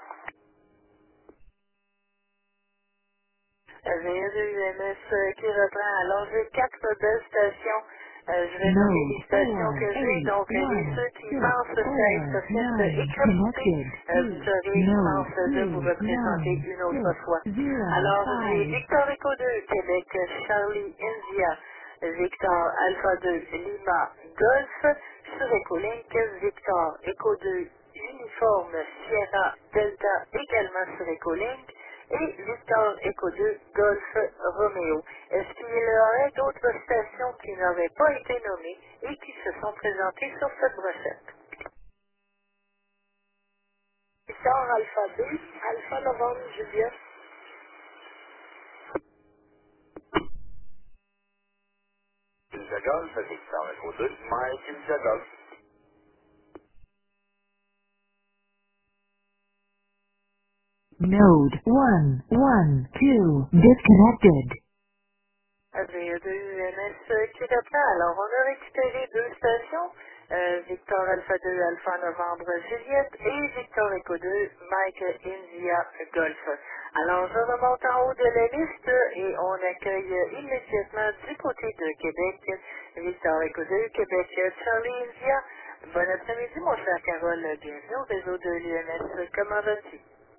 VA2UMS qui reprend. Alors, j'ai 4 belles stations. Je vais nommer les stations que j'ai. Donc, ceux qui pensent s'être fait écraper, vous aurez chance de vous représenter une autre fois. Alors, j'ai Victor Echo 2, Québec, Charlie India, Victor Alpha 2, Lima, Golf, sur Ecolink, Victor Echo 2, Uniforme, Sierra, Delta, également sur Ecolink, et Victor Echo 2, Golf Romeo. Est-ce qu'il y aurait d'autres stations qui n'auraient pas été nommées et qui se sont présentées sur cette recette? Victor Alpha 2, Alpha Novembre Juliette. India Golf, Victor Echo 2, Mike India Golf. Node 112 disconnected. VE2UMS qui reprend. Alors, on a récupéré 2 stations, Victor Alpha 2, Alpha Novembre Juliette et Victor Echo 2, Mike India Golf. Alors, je remonte en haut de la liste et on accueille immédiatement du côté de Québec, Victor Echo 2, Québec, Charlie India. Bon après-midi, mon cher Carole. Bienvenue au réseau de l'UMS. Comment vas-tu?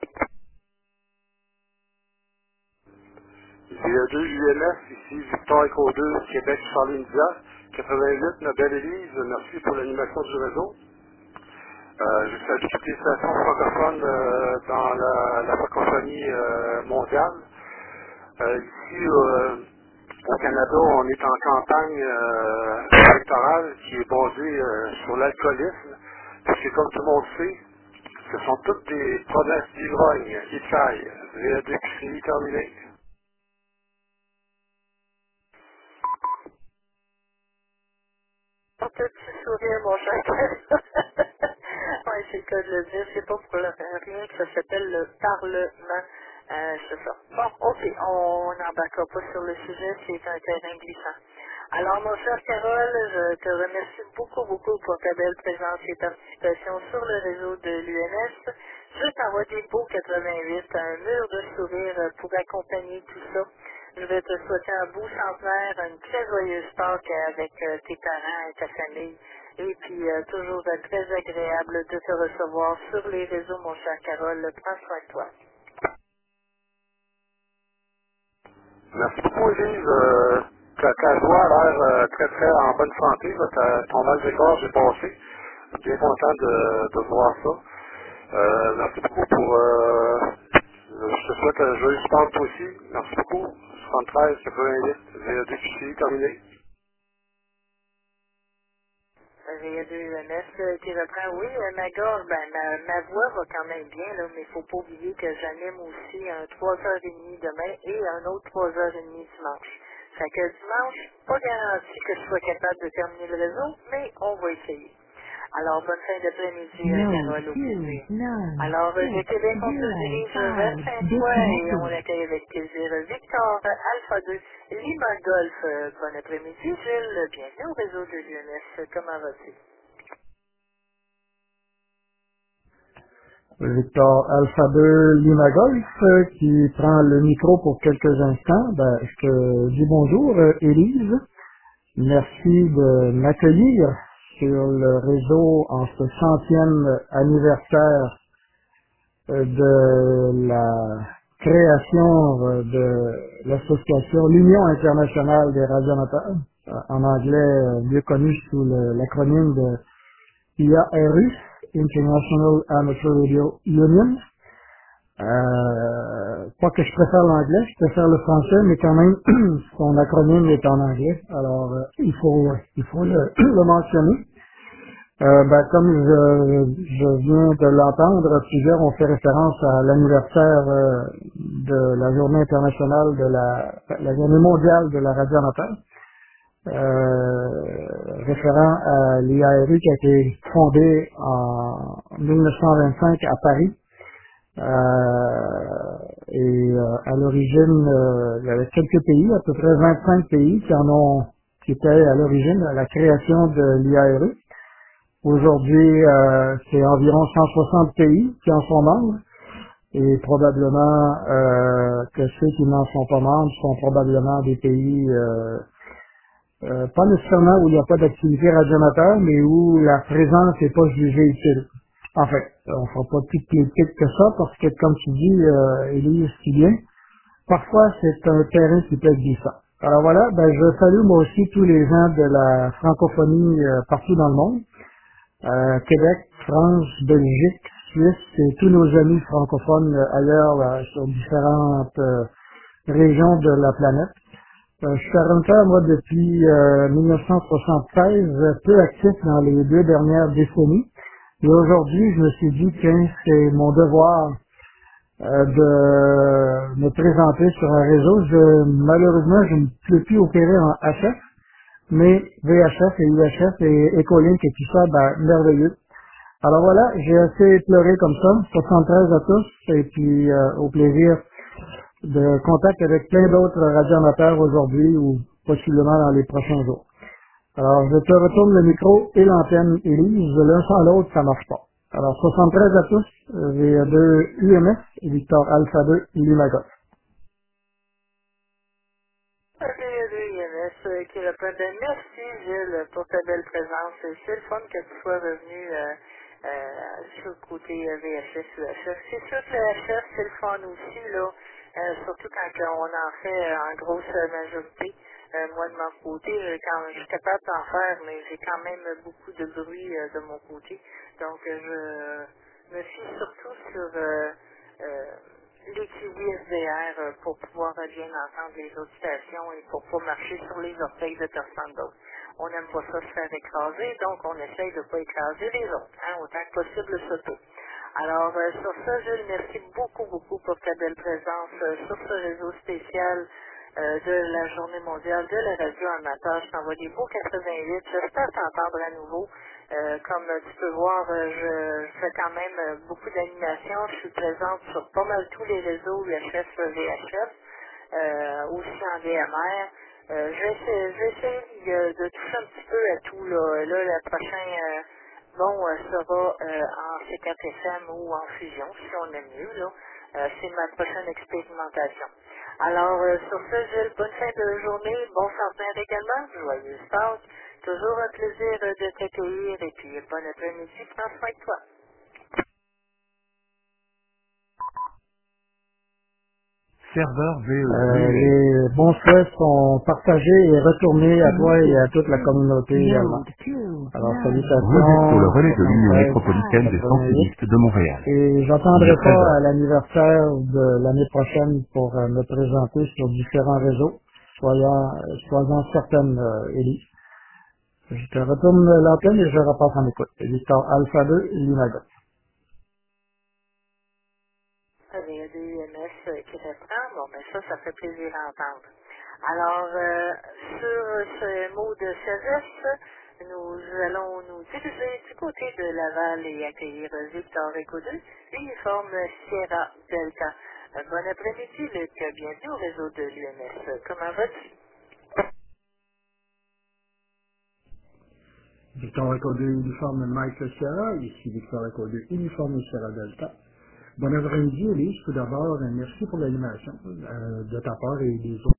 VE2 UMS, ici Victor Echo 2, Québec, Charlie India, 88, Nobel Élise, merci pour l'animation du réseau. Je salue toutes les stations francophones dans la francophonie mondiale. Ici, au Canada, on est en campagne électorale qui est basée sur l'alcoolisme, parce que comme tout le monde sait, ce sont toutes des promesses d'ivrognes qui caillent. VE2 fini terminé. Un petit sourire, mon cher. Oui, c'est le cas de le dire. C'est pas pour rien que ça s'appelle le Parlement. C'est ça. Bon, OK. On n'embarquera pas sur le sujet. C'est un terrain glissant. Alors, mon cher Carole, je te remercie beaucoup pour ta belle présence et participation sur le réseau de l'UNS. Je t'envoie des beaux 88, un mur de sourire pour accompagner tout ça. Je vais te souhaiter un beau centenaire, une très joyeuse Pâques avec tes parents et ta famille. Et puis, toujours très agréable de te recevoir sur les réseaux, mon cher Carole. Prends soin de toi. Merci beaucoup, Élise. Ta voix a l'air très en bonne santé. Ton mal de gorge est passé. Bien content de voir ça. Merci beaucoup pour... je te souhaite un joyeux Pâques aussi. Merci beaucoup. 73, 88, VE2 QCI, terminé. VE2UMS qui reprend, oui, ma gorge, ma voix va quand même bien, là, mais il ne faut pas oublier que j'anime aussi un 3h30 demain et un autre 3h30 dimanche. Fait que dimanche, pas garanti que je sois capable de terminer le réseau, mais on va essayer. Alors, bonne fin d'après-midi, Carole, au plaisir. Alors, de Québec, on se dirige vers Saint-Foy et on accueille avec plaisir Victor Alpha 2, Lima Golf. Bon après-midi, Gilles. Bienvenue au réseau de l'UMS. Comment vas-tu? Victor Alpha 2 Lima Golf qui prend le micro pour quelques instants. Je te dis bonjour, Élise. Merci de m'accueillir sur le réseau en ce 100e anniversaire de la création de l'association l'Union internationale des radioamateurs, en anglais mieux connu sous l'acronyme de IARU, International Amateur Radio Union. Pas que je préfère l'anglais, je préfère le français, mais quand même, son acronyme est en anglais, alors il faut le mentionner. Comme je viens de l'entendre, plusieurs ont fait référence à l'anniversaire de la journée internationale la journée mondiale de la radio amateur, référant à l'IARU qui a été fondée en 1925 à Paris. À l'origine, il y avait quelques pays, à peu près 25 pays qui étaient à l'origine à la création de l'IARU. Aujourd'hui, c'est environ 160 pays qui en sont membres et probablement que ceux qui n'en sont pas membres sont probablement des pays pas nécessairement où il n'y a pas d'activité radioamateur, mais où la présence n'est pas jugée utile. En fait, on ne fera pas plus politique que ça parce que, comme tu dis, Élise, si bien, parfois c'est un terrain qui peut être glissant. Alors voilà, je salue moi aussi tous les gens de la francophonie partout dans le monde. Québec, France, Belgique, Suisse et tous nos amis francophones ailleurs sur différentes régions de la planète. Je suis parlementaire, moi, depuis 1973, peu actif dans les 2 dernières décennies. Et aujourd'hui, je me suis dit que c'est mon devoir de me présenter sur un réseau. Malheureusement, je ne peux plus opérer en HF, mais VHF et UHF et Ecolink et tout ça, merveilleux. Alors voilà, j'ai assez pleuré comme ça, 73 à tous, et puis au plaisir de contact avec plein d'autres radioamateurs aujourd'hui ou possiblement dans les prochains jours. Alors, je te retourne le micro et l'antenne, Élise. L'un sans l'autre, ça marche pas. Alors, 73 à tous, VA2 UMS, Victor Alpha 2, Lima Golf. VA2 qui répond merci Gilles pour ta belle présence. C'est le fun que tu sois revenu sur le côté VHS, UHF. C'est sûr que le HF, c'est le fun aussi, là. Surtout quand on en fait en grosse majorité. Moi, de mon côté, quand je suis capable d'en faire, mais j'ai quand même beaucoup de bruit de mon côté. Donc, je me fie surtout sur l'équilibre SDR pour pouvoir bien entendre les autres stations et pour pas marcher sur les orteils de personne d'autre. On n'aime pas ça se faire écraser, donc on essaye de ne pas écraser les autres, hein, autant que possible surtout. Alors, sur ça, Jules, merci beaucoup pour ta belle présence sur ce réseau spécial de la Journée mondiale de la radio amateur. Je t'envoie des beaux 88. J'espère t'entendre à nouveau. Comme tu peux voir, je fais quand même beaucoup d'animations. Je suis présente sur pas mal tous les réseaux UHF, VHF, aussi en DMR. Je vais essayer de toucher un petit peu à tout. Là, le prochain sera en C4FM ou en fusion, si on aime mieux. Là. C'est ma prochaine expérimentation. Alors, sur ce, Gilles, bonne fin de journée, bon centenaire également, joyeuse Pâques. Toujours un plaisir de t'accueillir et puis bon après-midi, prends soin de toi. Serveur les bons souhaits sont partagés et retournés à toi et à toute la communauté également. Alors, salutations. Vous êtes sur le relais de l'Union métropolitaine des sensibilistes de Montréal. Et j'attendrai pas à l'anniversaire de l'année prochaine pour me présenter sur différents réseaux. Soyons certaines, Élise. Je te retourne l'antenne et je repasse en écoute. Victor Alpha 2, Lima Golf. Il y a des UMS qui reprend. Bon, ben ça fait plaisir à entendre. Alors, sur ce mot de sagesse, nous allons nous diriger du côté de Laval et accueillir Victor Echo 2, uniforme Sierra Delta. Bon après-midi, Luc. Bienvenue au réseau de l'UMS. Comment vas-tu? Victor Echo 2, uniforme Mike Sierra, ici Victor Echo 2, uniforme Sierra Delta. Bon après-midi, Élise. Tout d'abord, merci pour l'animation de ta part et des autres.